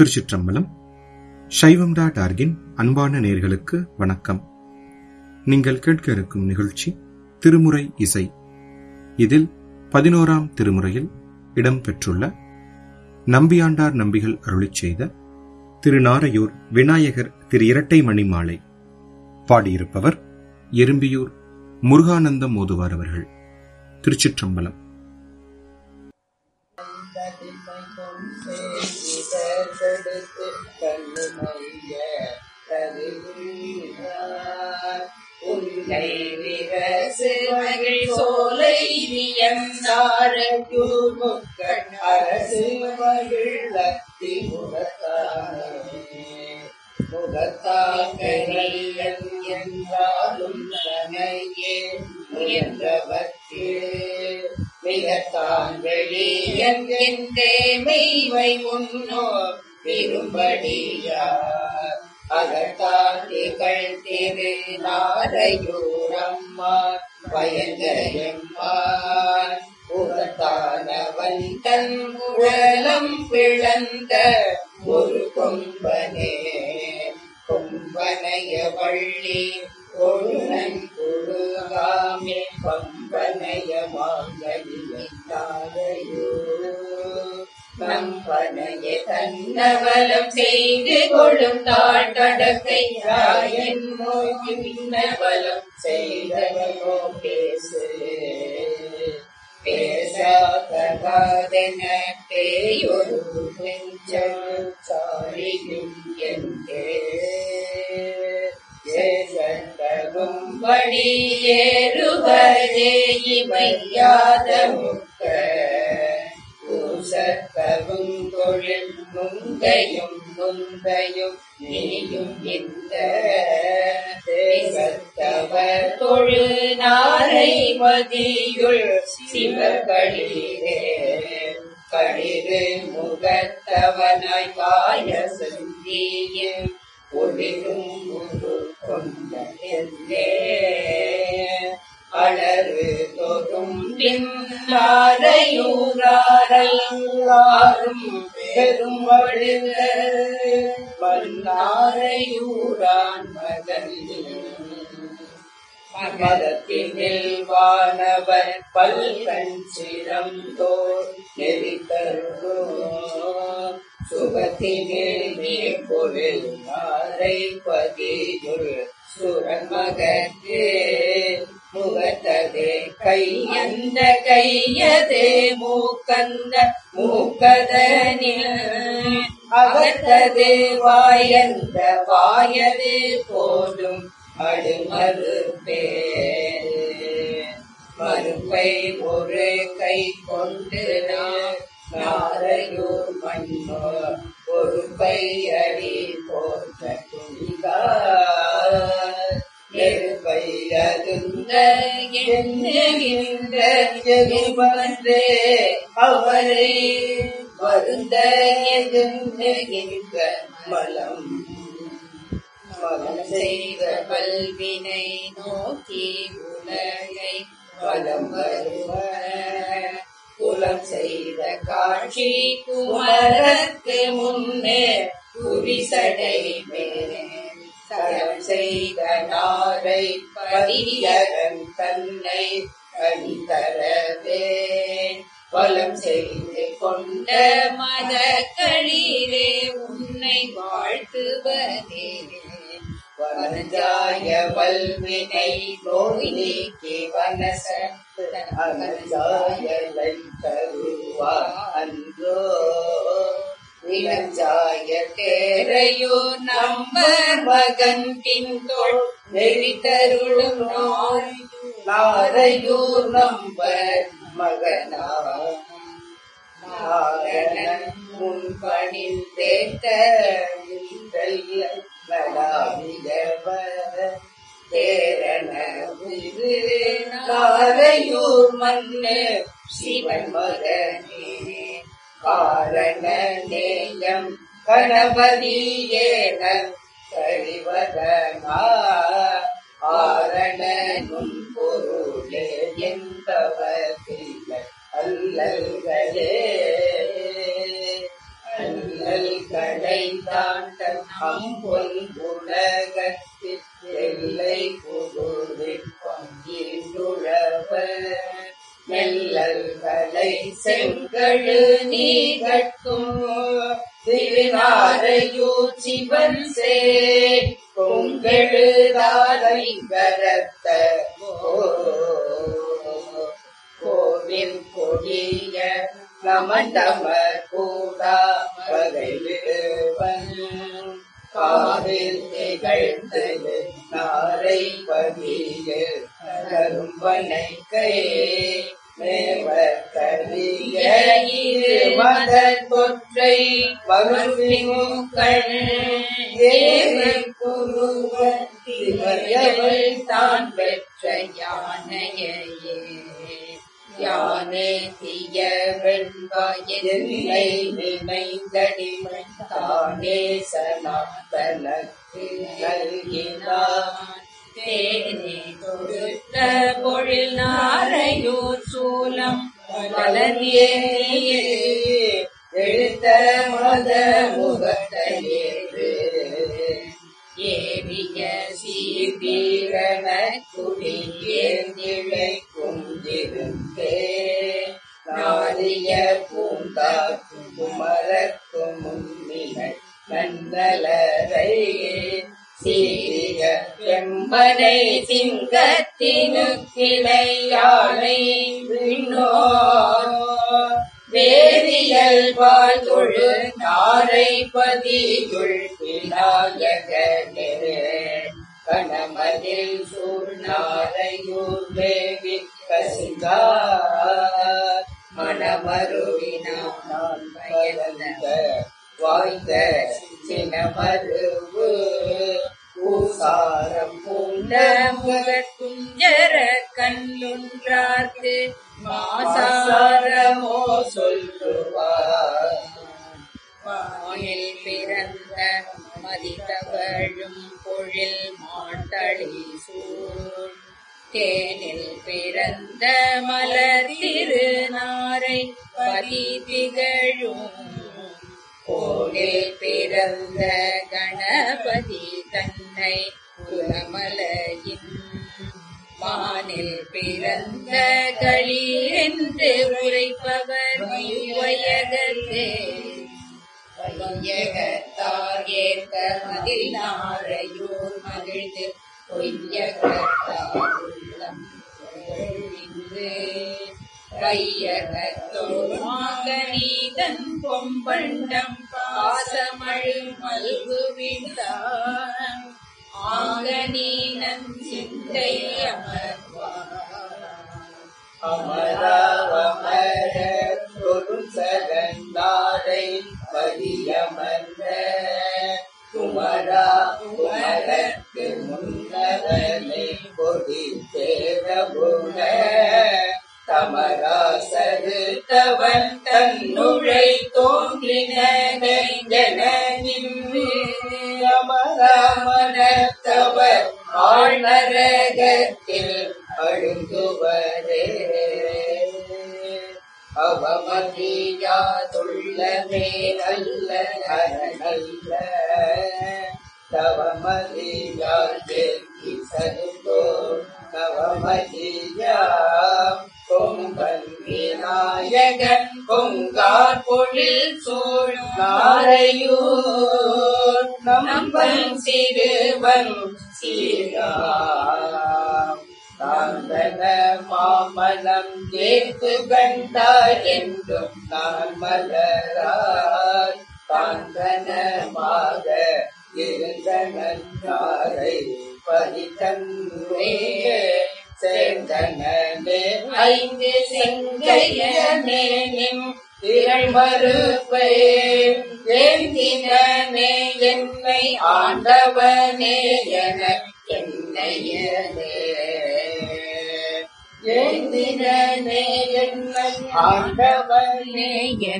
திருச்சிற்றம்பலம். சைவம்.org-இன் அன்பான நேயர்களுக்கு வணக்கம். நீங்கள் கேட்க இருக்கும் நிகழ்ச்சி திருமுறை இசை. இதில் 11ஆம் திருமுறையில் இடம்பெற்றுள்ள நம்பியாண்டார் நம்பிகள் அருளிச் செய்த திருநாரையூர் விநாயகர் திரு இரட்டை மணி மாலை பாடியிருப்பவர் எறும்பியூர் முருகானந்தம் ஓதுவார் அவர்கள். திருச்சிற்றம்பலம். மிகத்தான் வெளியன் என்றே மெய்வை உன்னோ விரும்படியார் அகத்தான் திகழ் திரு நாரையூரம்மா பயங்கரம்மான் உகத்தானவன் தன் குழலம் பிளந்த ஒரு கொம்பனே கொம்பனைய வள்ளி கொழுநன் குழுகாமே பம்பனைய மாங்கலியோ நம்பனைய தன்னவலம் செய்து கொள்ளும் தாழ்கடக்கை ராயன் நோக்கி பின்னவலம் செய்தவனோ பேசு பேசாதென பேயொரு நெஞ்சம் சாரியும் என்றே படியேறுவதே இவையாத முக்க பூசத்தவும் தொழில் நுங்கையும் நுந்தையும் நீயும் இந்த தேசத்தவர் தொழு நாரை மதியுள் சிவகளிரே களிறு முகத்தவனாய் காய சந்தியில் ஒளிரும் குரு கொண்ட அலறு தொடும் பின்னாரையூராரெல்லாரும் பெரும் வழுத மன்னாரையூரான் மகன் மதத்தினில் வானவர் பல்கண் சிரம் தோர் நெறித்தருளோ சுகத்தினில் நீ பொருள் நாரை பதியுள் சுரமகத்து முகத்ததே கையந்த கையதே மூக்கந்த மூக்கதனில் அகத்ததே வாயந்த வாயதே போலும் அடுமறுப்பே மறுப்பை ஒரு கை கொண்டு நாரையூர் மண்ணோ பொறுப்பை அடி போன்ற துணிகார் நெருப்பை அதுந்த எண்ணுகின்ற ஜெகுபன்றே அவரை வருந்த எண்ணுகின்ற மலம் மலம் செய்த பல்வினை நோக்கி உலகை வலம் வருவர் புலம் செய்த காட்சி குமரத்து முன்னே குறிசடை மேலே தலம் செய்த நாரை பதியரன் தன்னை அணிதரவே வலம் செய்து கொண்ட மத களிரே உன்னை வாழ்த்துவதே வனஜாய வல்வினை நோய் நீக்கி வனசத்து அனஜாயலை தருவா அன்றோ இளஞ்சாய தேரையோ நம்பர் மகன் பின்தோள் நெறித்தருளும் நாரையூர் நம்பர் மகனா நாரணன் முன்பணில் தேட்ட தேரண நாரையூர் மண்ணு சிவன் மகனே காரண நேயம் கணபதியேன கழிவதனா ஆரண நுண் பொருளே என்பவர்கள் அல்லல்களே அல்லல்களே எல்லை தாண்ட அம்பொன் உலகத்தில் எல்லை புகுதில் பங்கின்றுழவர் மெல்லல்களை செங்கழு நீகட்கும் திருநாரையூர் சிவன் சேர் பொங்கெழுதாரை கரத்த கோவில் கொடிய நமந்தம கூடா வகைவிடுவன் காவில் திகழ்ந்தது நாரை பதியில் கரும்பனை கை மேவர் கரிய இரு மத தொற்றை வகுப்பிமுக்கள் ஏறு குருவல் தான் பெற்ற யானையே யானே தீய வெண்பாயை நினைந்தடிமை தானே சனாதனக்கு நல்கினான் தேனே தொடுத்த பொழில் நாரையூர் சூலம் வளர்ந்தே எழுத்த மத முகத்தையேறு ஏவிய சீர்வீரன குடியேந்திழைக்கும் இருந்தே நாரிய பூந்தாக்கு குமரக்கும் முன்னிகள் நன்னலரையே சீரிய செம்பனை சிங்கத்தினு கிளையானை விண்ணோ வேதியல் வாழ் தொழு நாரை பதியுள் விநாயகனே கணமதில் சூழ்நாரையூர் வேவி கசிந்தார் மணமருவினான் பயந்த வாய்ந்த சினமருவு பூசாரம் பூண்ட முகத்துஞ்சர கண்ணுன்றார்க்கு மாசாரமோ சொல்லுவார் வானில் பிறந்த மதித்தவழும் பொழில் மாட்டளி சூழ் தேனில் பிறந்த மலர் திருநாரை பதி திகழும் கோலில் பிறந்த கணபதி தன்னை குலமலையின் வானில் பிறந்த களி என்று உரைப்பவர் வையகத்தே வையகத்தார் ஏற்க மதில் நாரையூர் மகிழ்ந்து பொய்யகத்தார் உள்ளம் கையகத்தோடு மாங்கனீதன் பொம்பண்டம் பாசமழு மல்குவிட்டான் ஆங்கனீனன் சிந்தை அமராவமர தொடும் சகந்தாரை பதியமர்ந்த குமரா குமரக்கு முன்னவனை கொடி தேரபுக தமரா சருத்தவன் தன்னுழை தோன்றின அமராமனத்தவர் ஆழ்நரகத்தில் அழுந்துவரே அவமதியாதுள்ளமே நல்ல அரணல்ல தவமதியாதி சருத்தோ நவமதியா கொம்பன் விநாயகன் கொங்கார் பொழில் சூழ் நாரையூர் நம்பன் சிறுவன் சீராம் தாந்தன மாமலம் ஏற்று கண்டார் என்றும் நான் மலரார் தாந்தனமாக இருந்தனரை பதித்தன்றே சேர்ந்தனே ஐந்து செங்கையனேனும் திரள் மறுப்பே ஏந்தினே என்னை ஆண்டவனே எனக்கென்னையனே ஏந்தினே என்னை ஆண்டவனே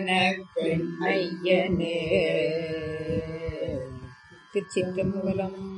எனக்கென்னையனே. திருச்சிற்றம்பலம்.